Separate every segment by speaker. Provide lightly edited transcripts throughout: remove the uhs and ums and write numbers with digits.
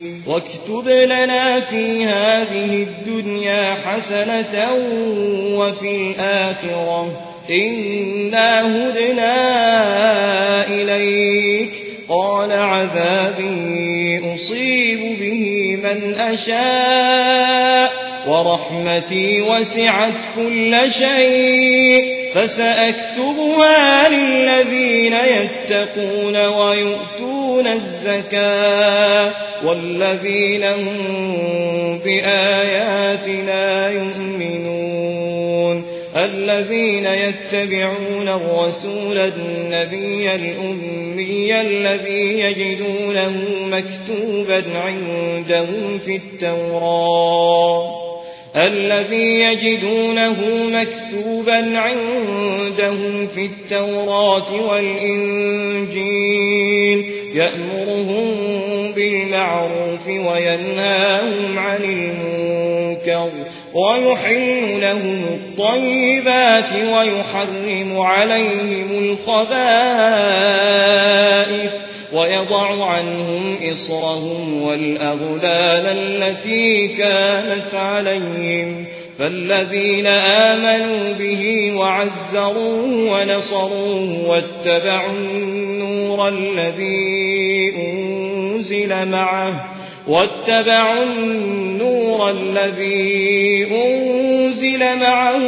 Speaker 1: واكتب لنا في هذه الدنيا حسنة وفي الآخرة إنا هدنا إليك قال عذابي أصيب به من أشاء ورحمتي وسعت كل شيء فسأكتبها للذين يتقون ويؤتون الزكاة والذين هم بآياتنا يؤمنون الذين يتبعون الرسول النبي الأمي الذي يجدونه مكتوبا عندهم في التوراة والإنجيل يأمرهم بالمعروف وينهاهم عن المنكر ويحل لهم الطيبات ويحرم عليهم الخبائث ويضع عنهم إصرهم والأغلال التي كانت عليهم فالذين آمنوا به وعزروه ونصروه واتبعوا النور الذي أنزل معه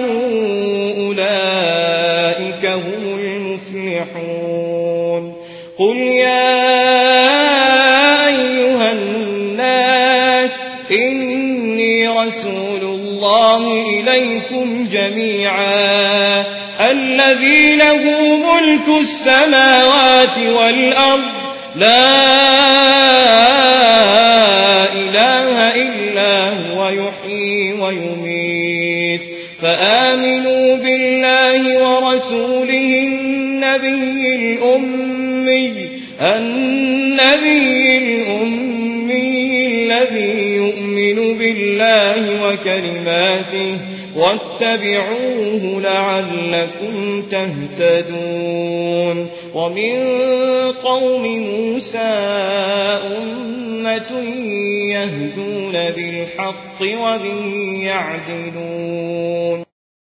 Speaker 1: أولئك هم المفلحون قل يا أيها الناس إني رسول الله إليكم جميعا الذي له ملك السماوات والأرض لا إله إلا هو يحيي ويميت فآمنوا بالله ورسوله النبي الأمي الذي يؤمن بالله وكلماته واتبعوه لعلكم تهتدون ومن قوم موسى أمة يهدون بالحق وبه يعدلون